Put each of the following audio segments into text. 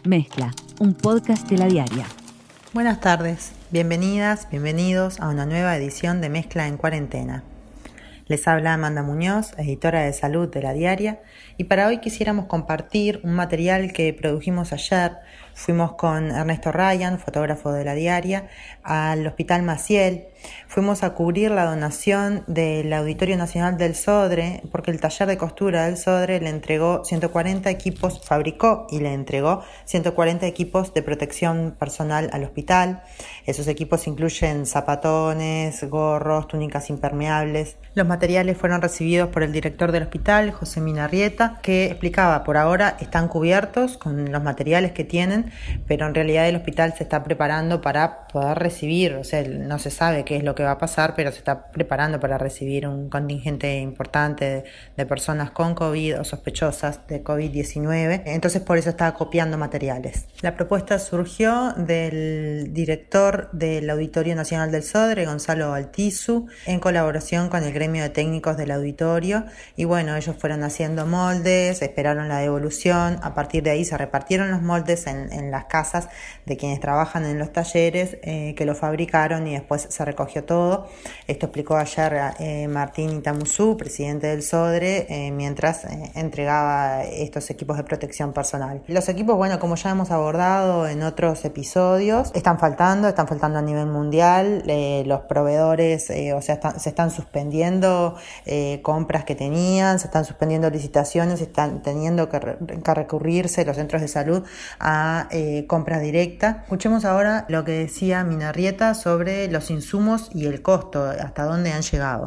Mezcla, un podcast de La Diaria. Buenas tardes, bienvenidas, bienvenidos a una nueva edición de Mezcla en Cuarentena. Les habla Amanda Muñoz, editora de salud de La Diaria, y para hoy quisiéramos compartir un material que produjimos ayer. Fuimos con Ernesto Ryan, fotógrafo de La Diaria, al Hospital Maciel. Fuimos a cubrir la donación del Auditorio Nacional del Sodre, porque el taller de costura del Sodre le entregó 140 equipos, fabricó y le entregó 140 equipos de protección personal al hospital. Esos equipos incluyen zapatones, gorros, túnicas impermeables. Los materiales fueron recibidos por el director del hospital, José Minarrieta, que explicaba: por ahora están cubiertos con los materiales que tienen, pero en realidad el hospital se está preparando para poder recibir, o sea, no se sabe qué es lo que va a pasar, pero se está preparando para recibir un contingente importante de personas con COVID o sospechosas de COVID-19. Entonces por eso está copiando materiales. La propuesta surgió del director del Auditorio Nacional del Sodre, Gonzalo Altizu, en colaboración con el gremio de técnicos del auditorio, y bueno, ellos fueron haciendo moldes, esperaron la devolución. A partir de ahí se repartieron los moldes en las casas de quienes trabajan en los talleres que lo fabricaron, y después se recogió todo. Esto explicó ayer Martín Itamuzú, presidente del Sodre, mientras entregaba estos equipos de protección personal. Los equipos, bueno, como ya hemos abordado en otros episodios, están faltando a nivel mundial. Los proveedores, se están suspendiendo compras que tenían, se están suspendiendo licitaciones, están teniendo que recurrirse los centros de salud a compra directa. Escuchemos ahora lo que decía Minarrieta sobre los insumos y el costo, hasta dónde han llegado.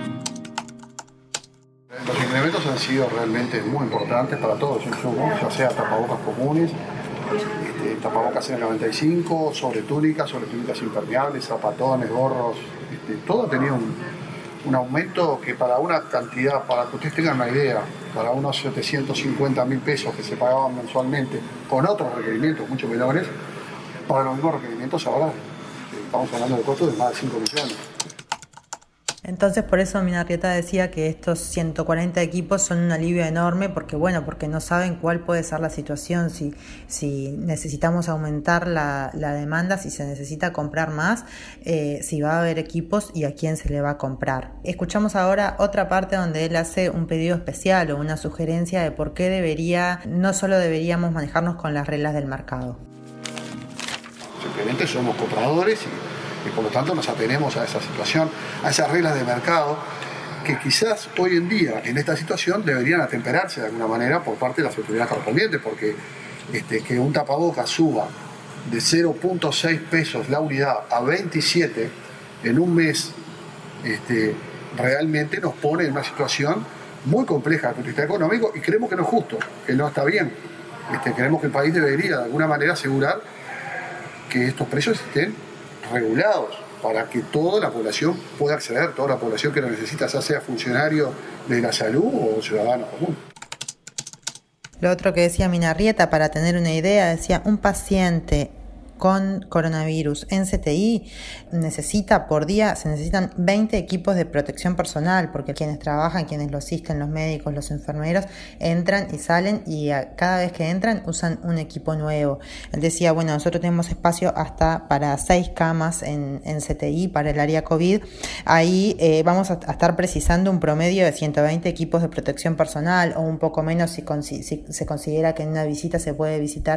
Los incrementos han sido realmente muy importantes para todos los insumos, ya sea tapabocas comunes, tapabocas N95, sobre túnicas impermeables, zapatones, gorros, todo ha tenido un aumento que para una cantidad, para que ustedes tengan una idea, para unos 750.000 pesos que se pagaban mensualmente con otros requerimientos mucho menores, para los mismos requerimientos ahora estamos hablando de costos de más de 5 millones. Entonces por eso Minarrieta decía que estos 140 equipos son un alivio enorme, porque no saben cuál puede ser la situación, si necesitamos aumentar la demanda, si se necesita comprar más, si va a haber equipos y a quién se le va a comprar. Escuchamos ahora otra parte donde él hace un pedido especial o una sugerencia de por qué no solo deberíamos manejarnos con las reglas del mercado. Simplemente somos compradores y por lo tanto nos atenemos a esa situación, a esas reglas de mercado que quizás hoy en día en esta situación deberían atemperarse de alguna manera por parte de las autoridades correspondientes, porque que un tapabocas suba de 0.6 pesos la unidad a 27 en un mes realmente nos pone en una situación muy compleja desde el punto de vista económico, y creemos que no es justo, que no está bien. Creemos que el país debería de alguna manera asegurar que estos precios estén regulados para que toda la población pueda acceder, toda la población que lo necesita, ya sea funcionario de la salud o ciudadano común. Lo otro que decía Minarrieta, para tener una idea, decía: un paciente con coronavirus en CTI se necesitan 20 equipos de protección personal, porque quienes trabajan, quienes lo asisten, los médicos, los enfermeros, entran y salen, y cada vez que entran usan un equipo nuevo. Él decía, nosotros tenemos espacio hasta para 6 camas en CTI para el área COVID. Ahí vamos a estar precisando un promedio de 120 equipos de protección personal, o un poco menos si se considera que en una visita se puede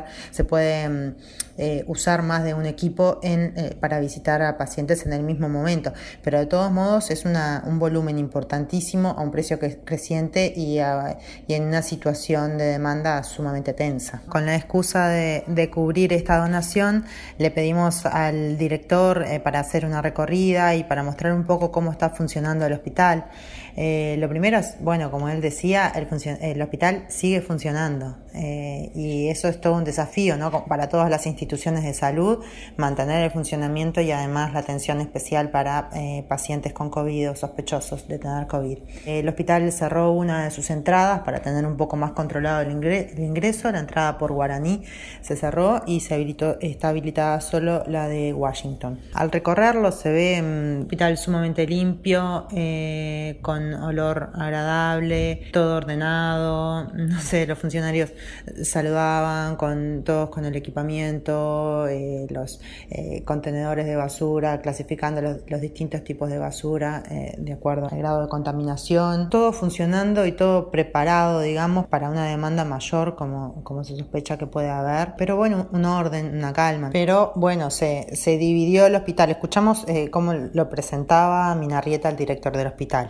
usar más de un equipo para visitar a pacientes en el mismo momento, pero de todos modos es un volumen importantísimo a un precio creciente y en una situación de demanda sumamente tensa. Con la excusa de cubrir esta donación, le pedimos al director para hacer una recorrida y para mostrar un poco cómo está funcionando el hospital. Lo primero es, como él decía, el hospital sigue funcionando, y eso es todo un desafío, ¿no?, para todas las instituciones de salud. salud, mantener el funcionamiento y además la atención especial para pacientes con COVID o sospechosos de tener COVID. El hospital cerró una de sus entradas para tener un poco más controlado el ingreso. La entrada por Guaraní se cerró y está habilitada solo la de Washington. Al recorrerlo se ve un hospital sumamente limpio, con olor agradable, todo ordenado. No sé, los funcionarios saludaban todos con el equipamiento, los contenedores de basura, clasificando los distintos tipos de basura de acuerdo al grado de contaminación. Todo funcionando y todo preparado, digamos, para una demanda mayor como se sospecha que puede haber. Pero bueno, un orden, una calma. Pero bueno, se dividió el hospital. Escuchamos cómo lo presentaba Minarrieta, el director del hospital.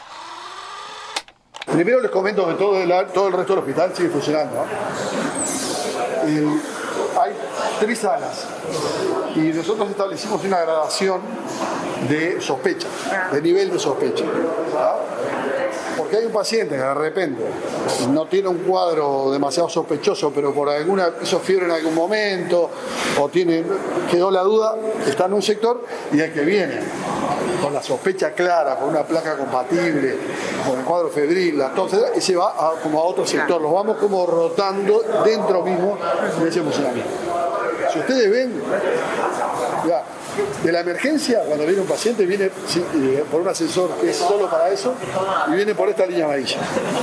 Primero les comento que todo el resto del hospital sigue funcionando, ¿no? Hay 3 salas y nosotros establecimos una gradación de sospecha, de nivel de sospecha, ¿no? Porque hay un paciente que de repente no tiene un cuadro demasiado sospechoso, pero por hizo fiebre en algún momento o quedó la duda, está en un sector, y el que viene con la sospecha clara, con una placa compatible, con el cuadro febril, entonces ese va como a otro sector. Los vamos como rotando dentro mismo de ese funcionamiento. Si ustedes ven, ya, de la emergencia, cuando viene un paciente, viene por un ascensor que es solo para eso y viene por esta línea amarilla.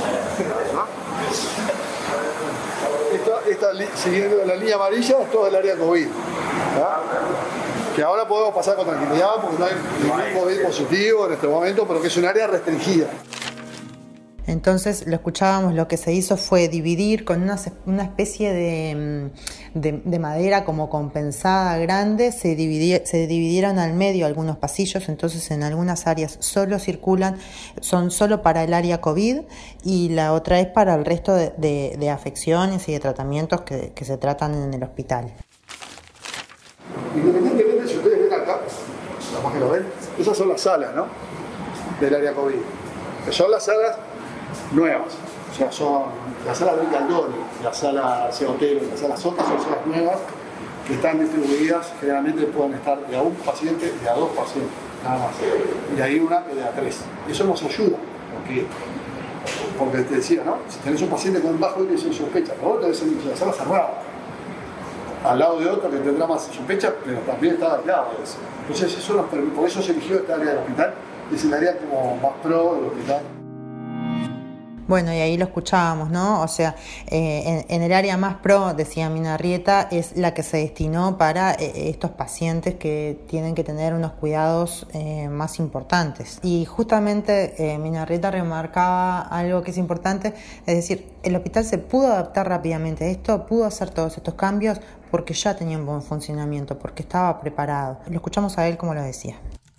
Siguiendo la línea amarilla es todo el área COVID, ¿verdad? Que ahora podemos pasar con tranquilidad porque no hay ningún COVID positivo en este momento, pero que es un área restringida. Entonces lo escuchábamos, lo que se hizo fue dividir con una especie de madera como compensada grande, se dividieron al medio algunos pasillos, entonces en algunas áreas son solo para el área COVID y la otra es para el resto de afecciones y de tratamientos que se tratan en el hospital. Independientemente, si ustedes ven acá, capaz que lo ven, esas son las salas, ¿no?, del área COVID, que son las salas nuevas, o sea, son las salas de Caldoni, la sala Cebotero y la sala Sota, son salas nuevas que están distribuidas, generalmente pueden estar de a un paciente y de a 2 pacientes, nada más, y de ahí una y de a 3. Eso nos ayuda, porque te decía, ¿no?, si tenés un paciente con un bajo índice de sospecha, pero vos tenés la sala cerrada, al lado de otro que tendrá más sospecha, pero también está aislado de eso. Entonces por eso se eligió esta área del hospital, es el área como más pro del hospital. Bueno, y ahí lo escuchábamos, ¿no? O sea, en el área más pro, decía Minarrieta, es la que se destinó para estos pacientes que tienen que tener unos cuidados más importantes. Y justamente Minarrieta remarcaba algo que es importante, es decir, el hospital se pudo adaptar rápidamente a esto, pudo hacer todos estos cambios porque ya tenía un buen funcionamiento, porque estaba preparado. Lo escuchamos a él como lo decía.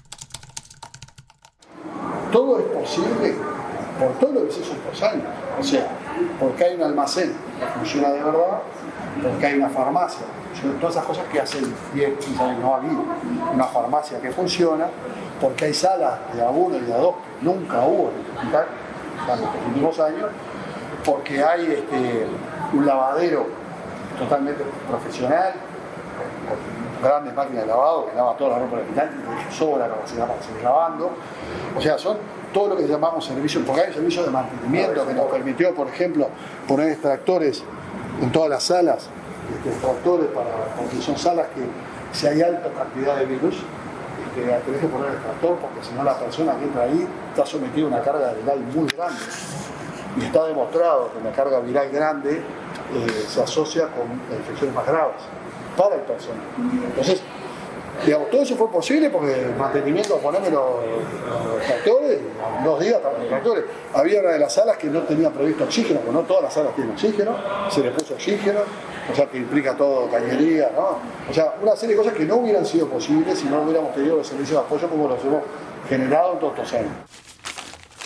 Todo es posible por todo lo que se hizo estos años, o sea, porque hay un almacén que funciona de verdad, porque hay una farmacia, todas esas cosas que hace 10, 15 años no ha habido, una farmacia que funciona, porque hay salas de A1 y de A2 que nunca hubo en el hospital, en los últimos años, porque hay un lavadero totalmente profesional, con grandes máquinas de lavado que lava toda la ropa del hospital y sobra capacidad para seguir lavando, o sea, son todo lo que llamamos servicio, porque hay un servicio de mantenimiento que nos permitió, por ejemplo, poner extractores en todas las salas, extractores porque son salas que si hay alta cantidad de virus, tenés que poner el extractor porque si no la persona que entra ahí está sometida a una carga viral muy grande. Y está demostrado que una carga viral grande se asocia con infecciones más graves para el personal. Entonces, digamos, todo eso fue posible porque el mantenimiento, ponerme los tractores, 2 días para los tractores. Había una de las salas que no tenía previsto oxígeno, porque no todas las salas tienen oxígeno, se le puso oxígeno, o sea que implica todo cañería, ¿no? O sea, una serie de cosas que no hubieran sido posibles si no hubiéramos tenido los servicios de apoyo como los hemos generado en todos estos años.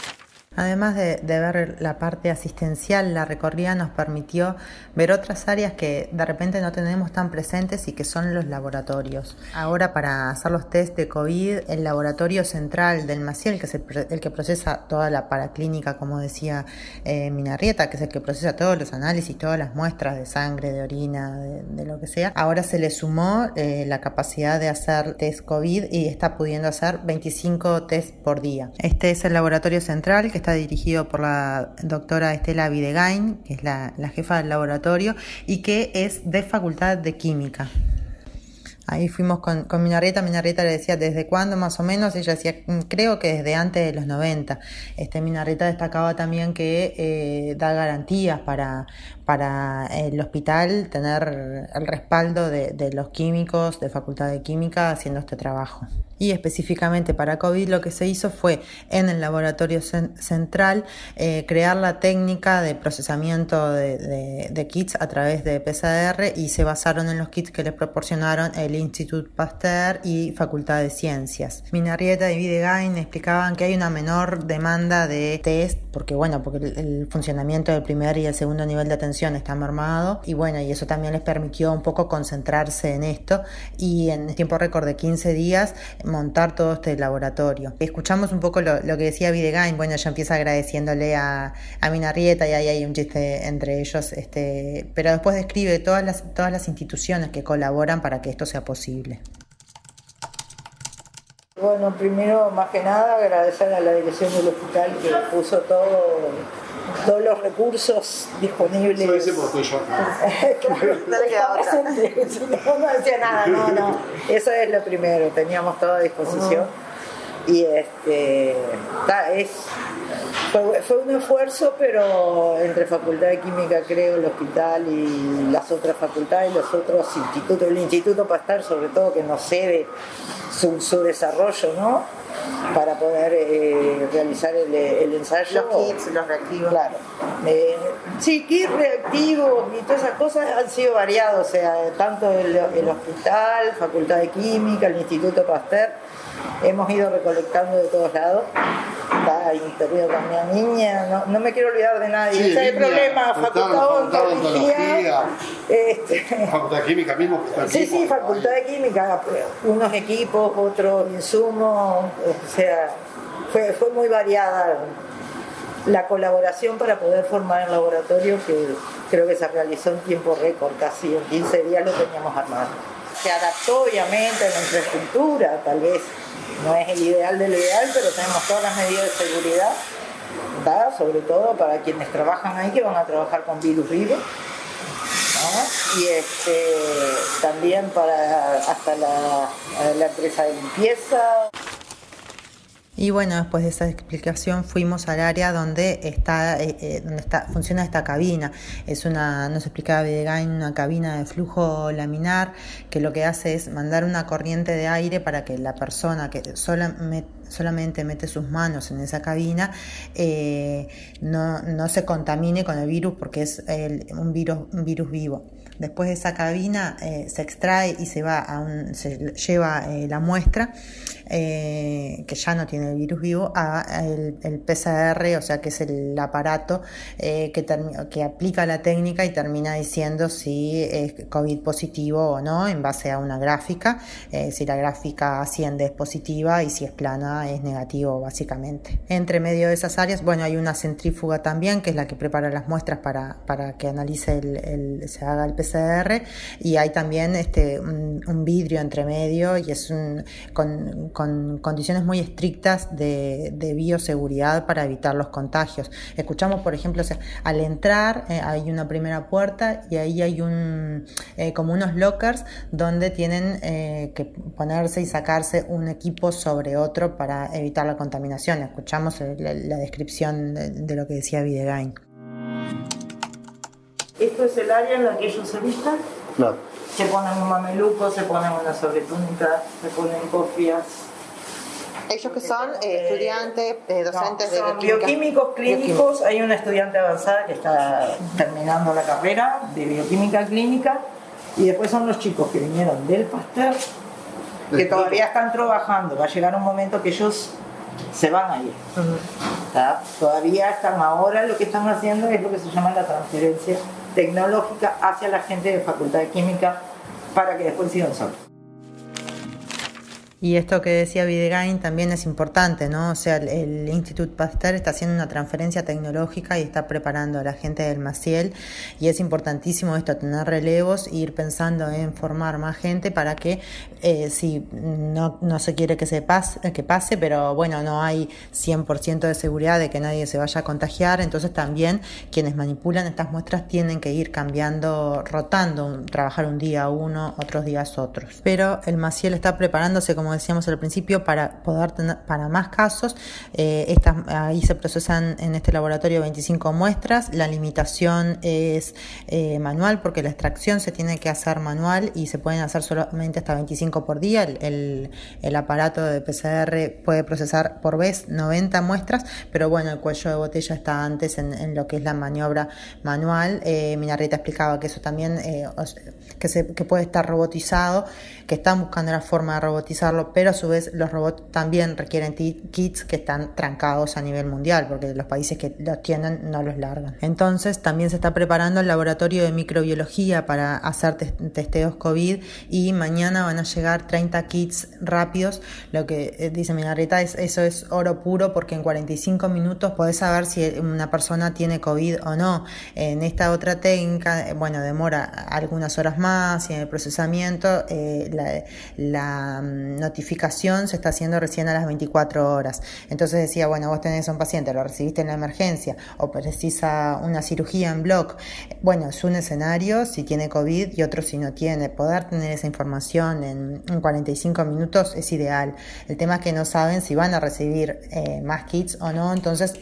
Además de ver la parte asistencial, la recorrida nos permitió ver otras áreas que de repente no tenemos tan presentes y que son los laboratorios. Ahora, para hacer los test de COVID, el laboratorio central del Maciel, que es el que procesa toda la paraclínica, como decía Minarrieta, que es el que procesa todos los análisis, todas las muestras de sangre, de orina, de lo que sea, ahora se le sumó la capacidad de hacer test COVID y está pudiendo hacer 25 test por día. Este es el laboratorio central, que está dirigido por la doctora Estela Videgain, que es la jefa del laboratorio y que es de Facultad de Química. Ahí fuimos con Minarrieta. Minarrieta le decía ¿desde cuándo más o menos? Ella decía creo que desde antes de los 90. Minarrieta destacaba también que da garantías para el hospital tener el respaldo de los químicos de Facultad de Química haciendo este trabajo. Y específicamente para COVID lo que se hizo fue en el laboratorio central crear la técnica de procesamiento de kits a través de PCR y se basaron en los kits que les proporcionaron el Institut Pasteur y Facultad de Ciencias. Minarrieta y Videgain explicaban que hay una menor demanda de test porque el funcionamiento del primer y el segundo nivel de atención está mermado y y eso también les permitió un poco concentrarse en esto y en tiempo récord de 15 días montar todo este laboratorio. Escuchamos un poco lo que decía Videgain. Ella empieza agradeciéndole a Minarrieta y ahí hay un chiste entre ellos, pero después describe todas las instituciones que colaboran para que esto sea posible. Bueno, primero, más que nada, agradecer a la dirección del hospital que puso todos los recursos disponibles. Eso dice por ti, yo. No le queda otra. No decía nada, no. Eso es lo primero, teníamos todo a disposición. Y fue un esfuerzo, pero entre Facultad de Química, creo, el hospital y las otras facultades, los otros institutos, el Instituto Pasteur sobre todo, que nos cede su desarrollo, ¿no? Para poder realizar el ensayo. Los kits, los reactivos. Claro. Sí, kits reactivos y todas esas cosas han sido variados, o sea, tanto el hospital, Facultad de Química, el Instituto Pasteur, hemos ido recolectando de todos lados. Está intervenido también niña, no me quiero olvidar de nadie. Sí, ese es el problema, Facultad de Odontología, Facultad de Química mismo. Sí, Facultad de Química, unos equipos, otros insumos, o sea, fue muy variada la colaboración para poder formar el laboratorio, que creo que se realizó en tiempo récord, casi en 15 días lo teníamos armado. Se adaptó obviamente a la infraestructura, tal vez no es el ideal de lo ideal, pero tenemos todas las medidas de seguridad, ¿verdad? Sobre todo para quienes trabajan ahí, que van a trabajar con virus vivos, ¿no? Y también para hasta la empresa de limpieza. Y después de esa explicación fuimos al área donde funciona esta cabina. Nos explicaba Videgain, una cabina de flujo laminar que lo que hace es mandar una corriente de aire para que la persona que solamente mete sus manos en esa cabina no se contamine con el virus, porque es un virus vivo. Después de esa cabina se extrae y se lleva la muestra que ya no tiene el virus vivo a el PCR, o sea que es el aparato que aplica la técnica y termina diciendo si es COVID positivo o no en base a una gráfica. Si la gráfica asciende es positiva y si es plana es negativo, básicamente. Entre medio de esas áreas, hay una centrífuga también, que es la que prepara las muestras para que analice se haga el PCR, y hay también un vidrio entre medio, y es con condiciones muy estrictas de bioseguridad para evitar los contagios. Escuchamos, por ejemplo, al entrar hay una primera puerta y ahí hay como unos lockers donde tienen que ponerse y sacarse un equipo sobre otro para evitar la contaminación. Escuchamos la descripción de lo que decía Videgain. Esto es el área en la que ellos se vistan. Claro. Se ponen un mameluco, se ponen una sobretúnica, se ponen cofias. Ellos que son estudiantes, docentes de bioquímicos clínicos. Hay una estudiante avanzada que está terminando la carrera de bioquímica clínica, y después son los chicos que vinieron del Pasteur, que todavía están trabajando. Va a llegar un momento que ellos se van a ir. Todavía están ahora, lo que están haciendo es lo que se llama la transferencia tecnológica hacia la gente de Facultad de Química para que después sigan solos. Y esto que decía Videgain también es importante, ¿no? O sea, el Institut Pasteur está haciendo una transferencia tecnológica y está preparando a la gente del Maciel, y es importantísimo esto, tener relevos e ir pensando en formar más gente para que si no se quiere que pase, pero bueno, no hay 100% de seguridad de que nadie se vaya a contagiar, entonces también quienes manipulan estas muestras tienen que ir cambiando, rotando, trabajar un día uno, otros días otros. Pero el Maciel está preparándose, como decíamos al principio, para poder tener para más casos. Ahí se procesan en este laboratorio 25 muestras. La limitación es manual, porque la extracción se tiene que hacer manual y se pueden hacer solamente hasta 25 por día. El aparato de PCR puede procesar por vez 90 muestras, pero bueno, el cuello de botella está antes en lo que es la maniobra manual. Minarreta explicaba que eso también que puede estar robotizado, que están buscando la forma de robotizarlo, pero a su vez los robots también requieren kits que están trancados a nivel mundial, porque los países que los tienen no los largan. Entonces también se está preparando el laboratorio de microbiología para hacer testeos COVID, y mañana van a llegar 30 kits rápidos. Lo que dice Minarreta eso es oro puro, porque en 45 minutos podés saber si una persona tiene COVID o no. En esta otra técnica, bueno, demora algunas horas más, y en el procesamiento la notificación se está haciendo recién a las 24 horas. Entonces decía, bueno, vos tenés a un paciente, lo recibiste en la emergencia o precisa una cirugía en bloc. Bueno, es un escenario si tiene COVID y otro si no tiene. Poder tener esa información en 45 minutos es ideal. El tema es que no saben si van a recibir más kits o no, entonces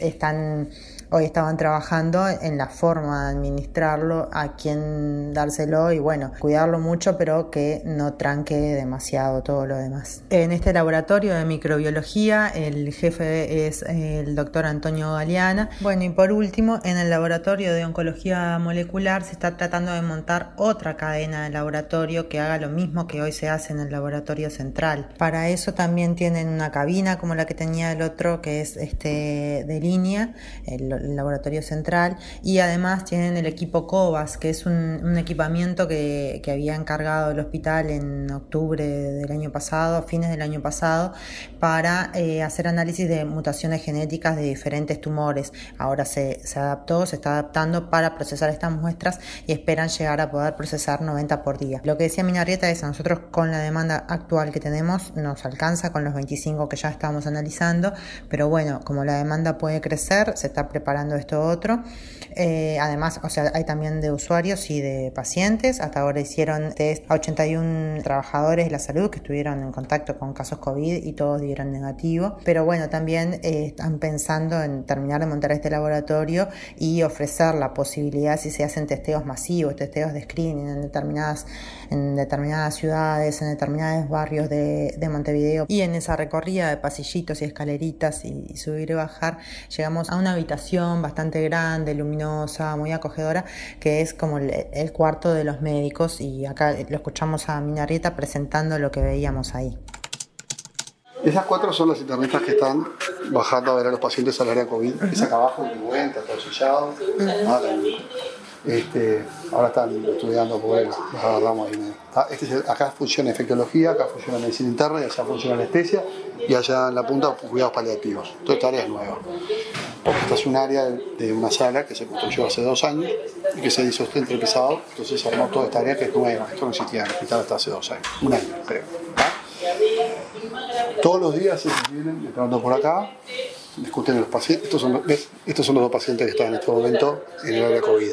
hoy estaban trabajando en la forma de administrarlo, a quién dárselo, y bueno, cuidarlo mucho, pero que no tranque demasiado todo lo demás. En este laboratorio de microbiología, el jefe es el doctor Antonio Galeana. Bueno, y por último, en el laboratorio de oncología molecular se está tratando de montar otra cadena de laboratorio que haga lo mismo que hoy se hace en el laboratorio central. Para eso también tienen una cabina como la que tenía el otro, que es de línea, el laboratorio central, y además tienen el equipo COVAS, que es un equipamiento que había encargado el hospital en octubre del año pasado, fines del año pasado, para hacer análisis de mutaciones genéticas de diferentes tumores. Ahora se adaptó, se está adaptando para procesar estas muestras, y esperan llegar a poder procesar 90 por día. Lo que decía Minarreta es, a nosotros con la demanda actual que tenemos nos alcanza con los 25 que ya estamos analizando, pero bueno, como la demanda puede crecer, se está preparando esto otro. Además, o sea, hay también de usuarios y de pacientes. Hasta ahora hicieron test a 81 trabajadores de la salud que estuvieron en contacto con casos COVID y todos dieron negativo. Pero bueno, también están pensando en terminar de montar este laboratorio y ofrecer la posibilidad, si se hacen testeos masivos, testeos de screening en determinadas ciudades, en determinados barrios de Montevideo, y en esa recorrida de pasillitos y escaleritas y subir y bajar, llegamos a una habitación bastante grande, luminosa, muy acogedora, que es como el cuarto de los médicos, y acá lo escuchamos a Minarreta presentando lo que veíamos ahí. Esas 4 son las internistas que están bajando a ver a los pacientes al área COVID. Es acá abajo, en Cuenta, todo sellado. Ahora están estudiando, porque los agarramos ahí. Acá funciona infectología, acá funciona medicina interna, y allá funciona anestesia, y allá en la punta cuidados paliativos. Toda esta área es nueva, porque esta es un área de una sala que se construyó hace 2 años y que se hizo pesado, entonces se armó toda esta área que es nueva. Esto no existía en el hospital hasta hace 2 años, 1 año creo. Todos los días ellos vienen entrando por acá, discuten los pacientes. Estos son los 2 pacientes que están en este momento en el área COVID.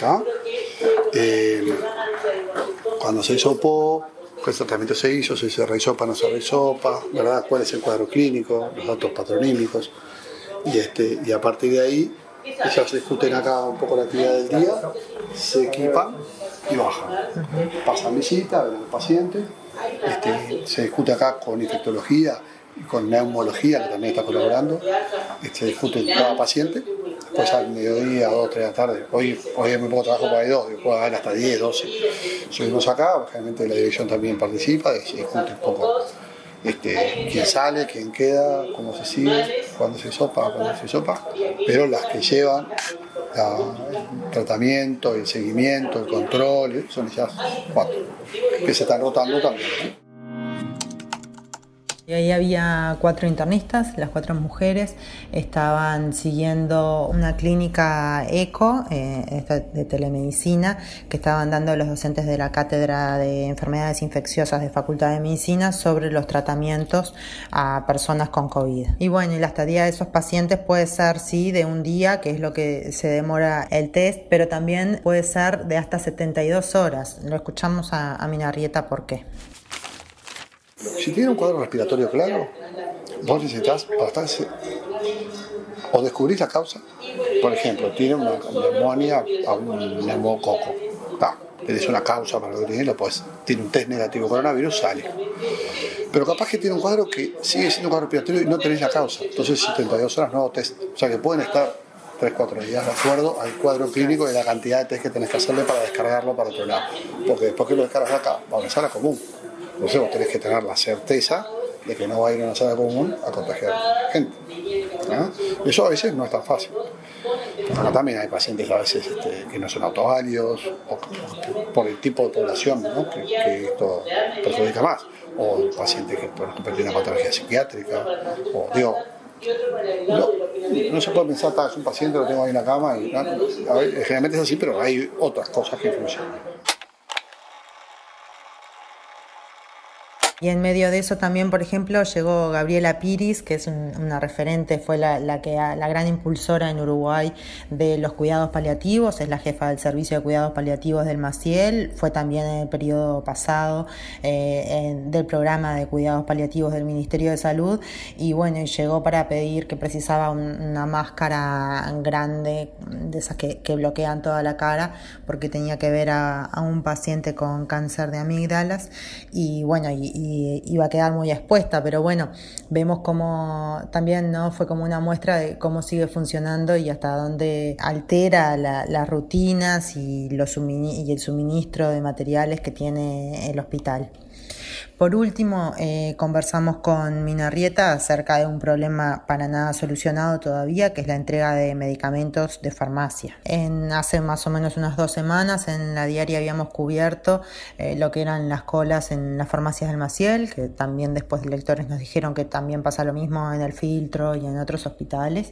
Cuando se hisopó, qué tratamiento se hizo, si se rehisopa, no se rehisopa, ¿verdad? Cuál es el cuadro clínico, los datos patronímicos, y a partir de ahí ellos discuten acá un poco la actividad del día, se equipan y bajan. Pasan visita, ven al paciente, se discute acá con infectología y con neumología, que también está colaborando, se discute cada paciente. Después al mediodía, 2, 3 de la tarde, hoy hay muy poco trabajo para 2, puedo haber hasta 10, 12. Subimos acá, generalmente la dirección también participa, y se discute un poco quién sale, quién queda, cómo se sigue. cuando se hisopa, pero las que llevan el tratamiento, el seguimiento, el control, son esas 4, que se están rotando también, ¿no? Y ahí había 4 internistas, las 4 mujeres estaban siguiendo una clínica ECO de telemedicina que estaban dando los docentes de la Cátedra de Enfermedades Infecciosas de Facultad de Medicina sobre los tratamientos a personas con COVID. Y bueno, y la estadía de esos pacientes puede ser, sí, de un día, que es lo que se demora el test, pero también puede ser de hasta 72 horas. Lo escuchamos a Minarrieta por qué. Si tiene un cuadro respiratorio claro, vos necesitas bastante, o descubrís la causa. Por ejemplo, tiene una neumonía a un neumococo. Tenés una causa para lo que tiene, tiene un test negativo coronavirus, sale. Pero capaz que tiene un cuadro que sigue siendo un cuadro respiratorio y no tenés la causa. Entonces 72 horas nuevo test. O sea que pueden estar 3-4 días de acuerdo al cuadro clínico y la cantidad de test que tenés que hacerle para descargarlo para otro lado. Porque después que lo descargas acá, va a una sala común. Entonces vos tenés que tener la certeza de que no va a ir a una sala común a contagiar gente, ¿no? Eso a veces no es tan fácil. Acá también hay pacientes a veces que no son autoválidos, o por el tipo de población, ¿no? que esto perjudica más. O pacientes que por ejemplo tienen una patología psiquiátrica, o digo, no se puede pensar, es un paciente, lo tengo ahí en la cama, y, generalmente es así, pero hay otras cosas que influyen. Y en medio de eso también, por ejemplo, llegó Gabriela Piris, que es una referente, fue la gran impulsora en Uruguay de los cuidados paliativos, es la jefa del servicio de cuidados paliativos del Maciel, fue también en el periodo pasado del programa de cuidados paliativos del Ministerio de Salud, y bueno, y llegó para pedir que precisaba una máscara grande, de esas que bloquean toda la cara, porque tenía que ver a un paciente con cáncer de amígdalas, y bueno, y iba a quedar muy expuesta, pero bueno, vemos como también, ¿no?, fue como una muestra de cómo sigue funcionando y hasta dónde altera las rutinas y el suministro de materiales que tiene el hospital. Por último, conversamos con Minarrieta acerca de un problema para nada solucionado todavía, que es la entrega de medicamentos de farmacia. Hace más o menos unas 2 semanas en la diaria habíamos cubierto lo que eran las colas en las farmacias del Maciel, que también después de lectores nos dijeron que también pasa lo mismo en el Filtro y en otros hospitales.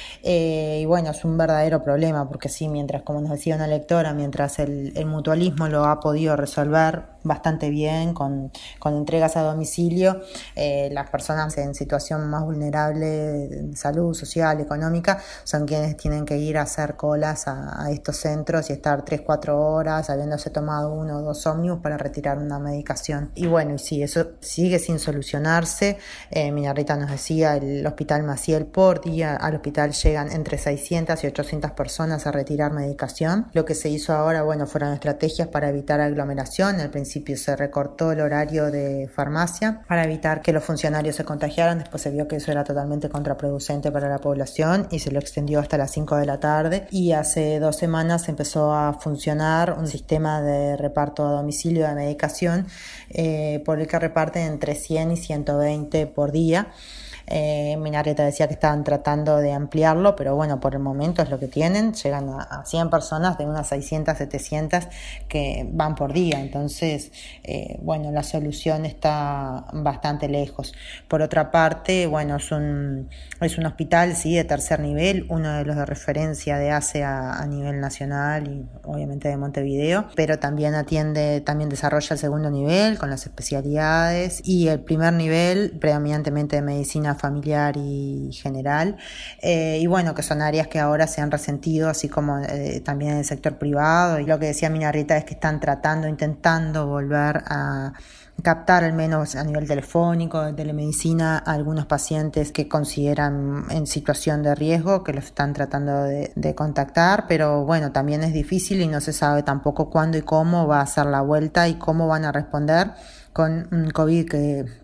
Y bueno, es un verdadero problema, porque sí, mientras, como nos decía una lectora, mientras el mutualismo lo ha podido resolver bastante bien con entregas a domicilio, las personas en situación más vulnerable de salud, social, económica, son quienes tienen que ir a hacer colas a estos centros y estar 3-4 horas habiéndose tomado 1 o 2 ómnibus para retirar una medicación. Y bueno, y sí, eso sigue sin solucionarse. Minarrieta nos decía, el Hospital Maciel, por día al hospital llegan entre 600 y 800 personas a retirar medicación. Lo que se hizo ahora, bueno, fueron estrategias para evitar aglomeración. Al principio se recortó el horario de farmacia para evitar que los funcionarios se contagiaran. Después se vio que eso era totalmente contraproducente para la población y se lo extendió hasta las 5 de la tarde. Y hace 2 semanas empezó a funcionar un sistema de reparto a domicilio de medicación por el que reparten entre 100 y 120 por día. Minarrieta decía que estaban tratando de ampliarlo, pero bueno, por el momento es lo que tienen, llegan a 100 personas de unas 600, 700 que van por día, entonces bueno, la solución está bastante lejos. Por otra parte, bueno, es un hospital, sí, de tercer nivel, uno de los de referencia de ACE a nivel nacional y obviamente de Montevideo, pero también desarrolla el segundo nivel con las especialidades y el primer nivel predominantemente de medicina familiar y general, y bueno, que son áreas que ahora se han resentido, así como también en el sector privado. Y lo que decía Minarrieta es que están intentando volver a captar, al menos a nivel telefónico, de telemedicina, a algunos pacientes que consideran en situación de riesgo, que los están tratando de contactar, pero bueno, también es difícil y no se sabe tampoco cuándo y cómo va a ser la vuelta y cómo van a responder con un COVID que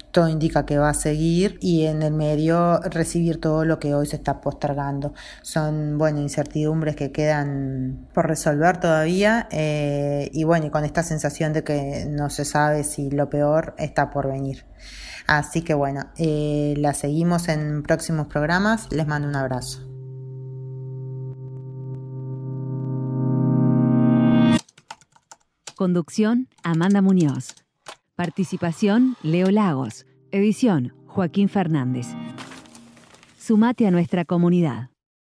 todo indica que va a seguir, y en el medio recibir todo lo que hoy se está postergando. Son, incertidumbres que quedan por resolver todavía, y con esta sensación de que no se sabe si lo peor está por venir. Así que la seguimos en próximos programas. Les mando un abrazo. Conducción, Amanda Muñoz. Participación, Leo Lagos. Edición, Joaquín Fernández. Sumate a nuestra comunidad.